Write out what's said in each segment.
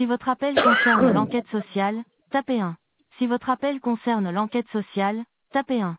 Si votre appel concerne l'enquête sociale, tapez 1. Si votre appel concerne l'enquête sociale, tapez 1.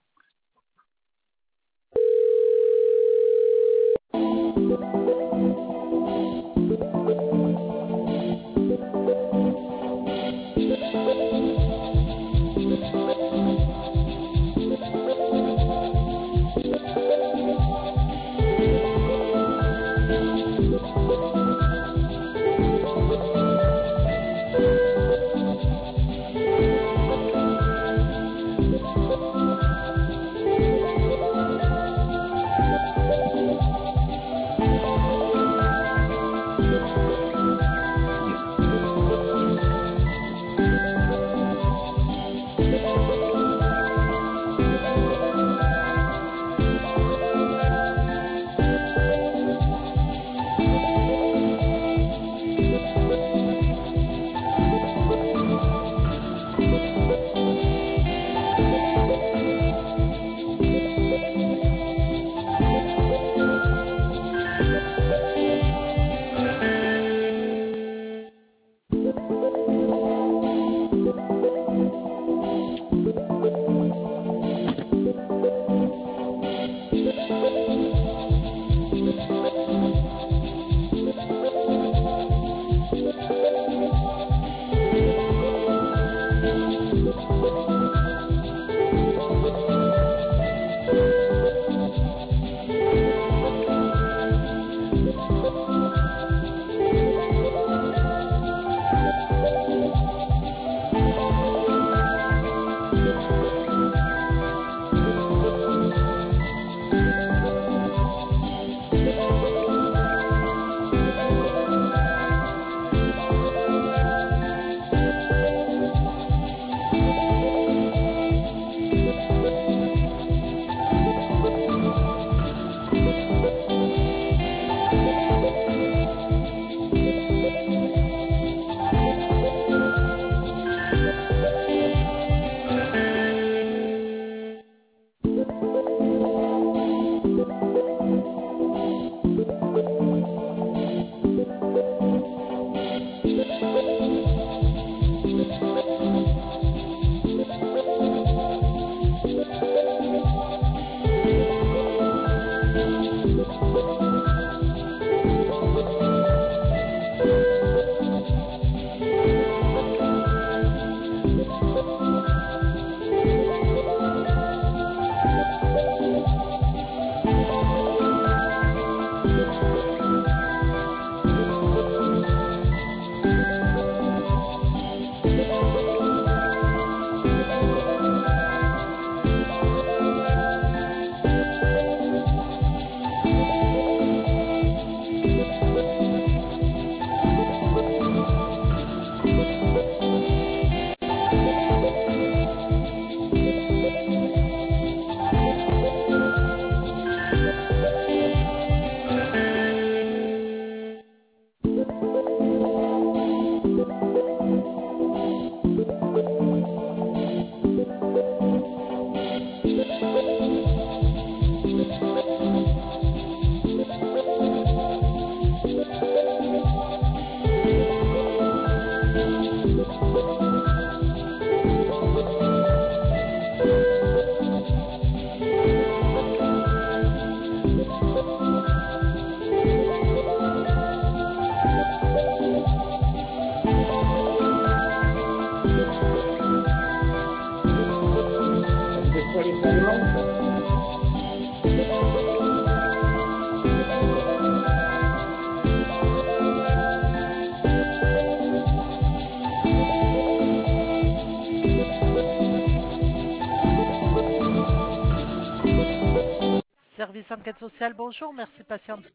Service enquête sociale, bonjour, merci patiente.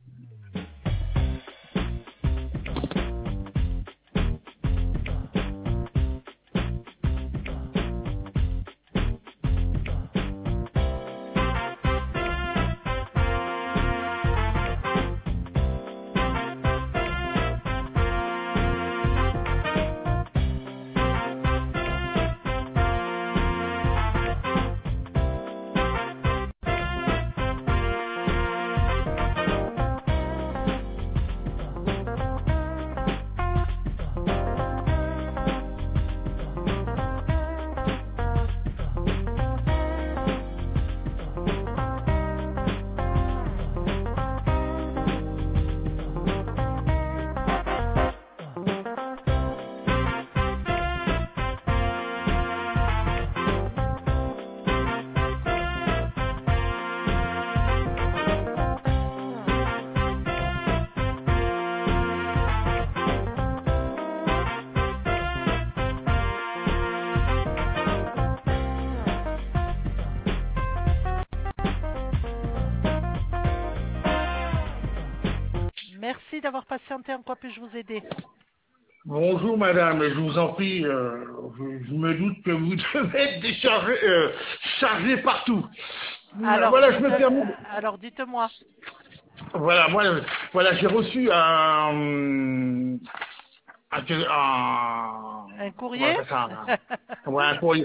Merci d'avoir patienté. En quoi puis-je vous aider? Bonjour madame, je vous en prie, je me doute que vous devez être déchargé, chargé partout. Alors, Voilà, je me permets. alors dites-moi. Voilà, voilà, j'ai reçu Un comment on courrier? appelle ça, un courrier.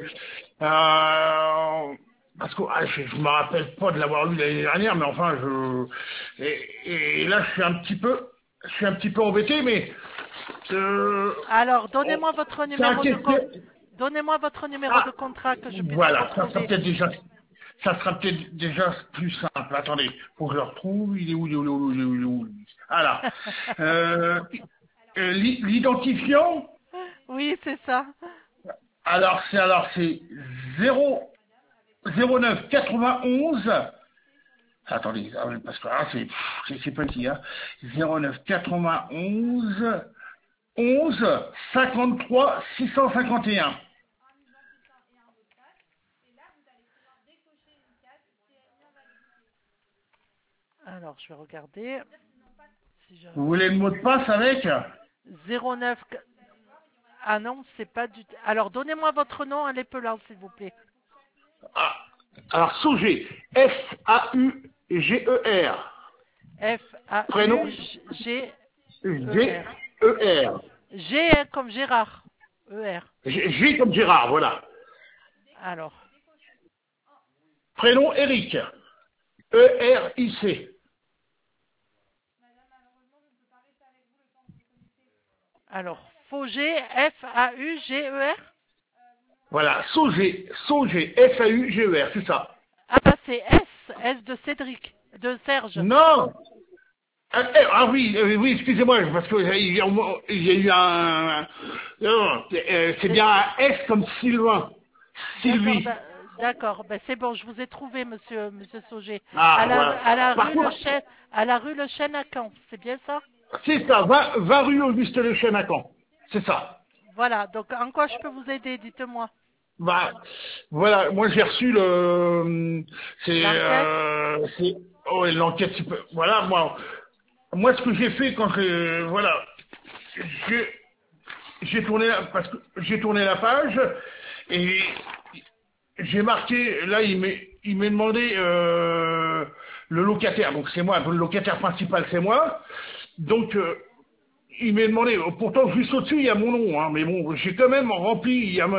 Parce que je me rappelle pas de l'avoir eu l'année dernière, mais enfin, et là, je suis un petit peu embêté, mais Alors, oh, donnez-moi votre c'est un numéro de question. compte. Donnez-moi votre numéro de Ah, contrat que je puisse le voilà, retrouver. ça sera peut-être déjà plus simple. Attendez, faut que je le retrouve. Il est où, il est où, il est où, il est où, il est où. Voilà. L'identifiant, Oui, c'est ça. c'est 0, 09 91. Attendez, ah oui, parce que là, c'est petit, hein. 09 91 11 53 651. Alors, je vais regarder. Si j'ai Vous voulez le mot de passe avec? 09. Ah non, c'est pas du. Alors, donnez-moi votre nom à l'épelant, s'il vous plaît. Ah, alors, Sauger, Sauger. Prénom F-A-U-G-E-R. G-E-R. G comme Gérard. E-R. G comme Gérard, voilà. Alors, Prénom Eric. E-R-I-C. alors, Fauger, F-A-U-G-E-R. Voilà, Sauger, S-A-U-G-E-R, c'est ça. Ah bah c'est S de Cédric, de Serge. Non. Oui, oui, excusez-moi, parce que il y a eu un... non, c'est bien un S comme Sylvain. D'accord, Sylvie. d'accord. Ben c'est bon, je vous ai trouvé, monsieur Sauger. Ah, voilà. À la Par rue Le contre, Chêne, à la rue Le Chêne à Caen, c'est bien ça? c'est ça, 20 rue Auguste Le Chêne à Caen. C'est ça. Voilà, donc en quoi je peux vous aider, dites-moi. Bah, voilà, moi j'ai reçu L'enquête? oh, l'enquête, voilà, moi ce que j'ai fait quand j'ai, parce que j'ai tourné la page, et j'ai marqué, là il m'est demandé, le locataire, donc c'est moi, le locataire principal c'est moi, donc, il m'a demandé, pourtant juste au-dessus il y a mon nom, hein, mais bon, j'ai quand même rempli, il y a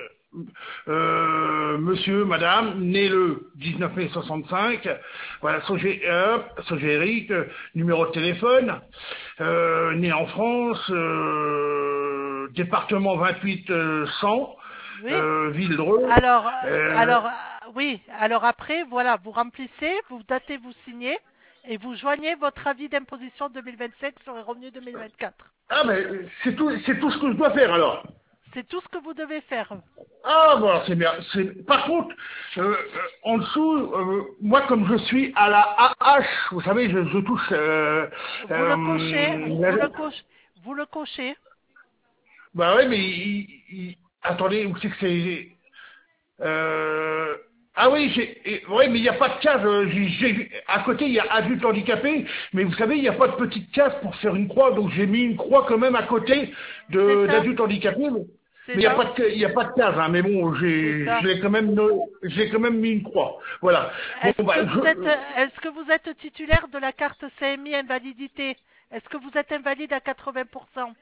monsieur, madame, né le 19 mai 65, voilà, Sauger Eric, numéro de téléphone, né en France, département 28 100, Oui. Ville-Dreux. Alors, oui. Alors après, voilà, vous remplissez, vous datez, vous signez, et vous joignez votre avis d'imposition 2025 sur les revenus 2024. Ah mais c'est tout ce que je dois faire alors. C'est tout ce que vous devez faire. Ah bon, c'est bien. Par contre, en dessous, moi comme je suis à la AH, vous savez, je touche. Vous le cochez, vous le cochez. Bah ouais, mais attendez, où c'est que c'est ah oui, ouais, mais il n'y a pas de case. À côté, il y a adulte handicapé, mais vous savez, il n'y a pas de petite case pour faire une croix, donc j'ai mis une croix quand même à côté C'est ça. d'adulte handicapé. C'est Mais il n'y a ça. pas de, il y a pas de case, hein, mais bon, C'est ça. j'ai quand même mis une croix. Voilà. Bon, bah, Est-ce que vous êtes titulaire de la carte CMI invalidité? Est-ce que vous êtes invalide à 80%?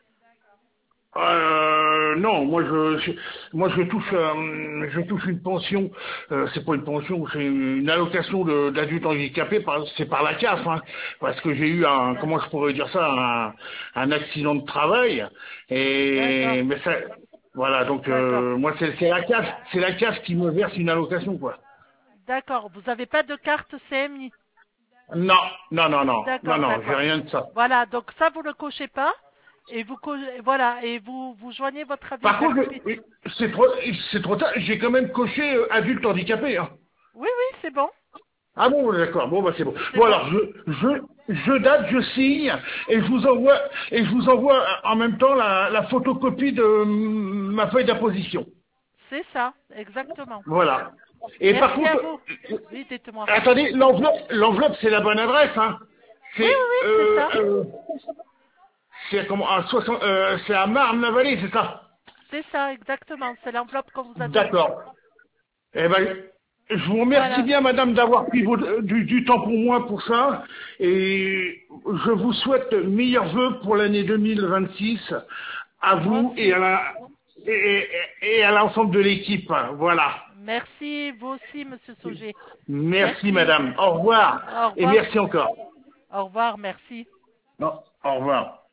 Non, moi je touche une pension. C'est pas une pension, c'est une allocation d'adulte handicapé. C'est par la CAF, hein, parce que j'ai eu comment je pourrais dire ça, un accident de travail. D'accord. Mais ça, voilà. Donc D'accord. moi c'est la CAF qui me verse une allocation, quoi. D'accord. Vous n'avez pas de carte CMI? Non, non, non, non, non, D'accord, non, j'ai d'accord. rien de ça. Voilà, donc ça vous le cochez pas et voilà et vous joignez votre avis Par contre, d'activité. c'est trop tard. J'ai quand même coché adulte handicapé, hein. Oui, oui, c'est bon. Ah bon, d'accord. Bon, bah c'est bon. C'est Bon bon. alors, je date, je signe et je vous envoie en même temps la photocopie de ma feuille d'imposition. C'est ça, exactement. Voilà. Et par Merci à contre, vous. Oui, dites-moi. attendez, l'enveloppe, c'est la bonne adresse, hein. Oui, c'est ça. C'est comment, c'est à Marne-la-Vallée, c'est ça? C'est ça, exactement. C'est l'enveloppe qu'on vous a donnée. D'accord. Eh ben, je vous remercie bien, madame, d'avoir pris du temps pour moi pour ça. Et je vous souhaite meilleurs vœux pour l'année 2026 à vous et à l'ensemble de l'équipe. Voilà. Merci, vous aussi, monsieur Sauger. Merci, madame. Au revoir. Au revoir. Et merci encore. Au revoir, merci. Non, au revoir.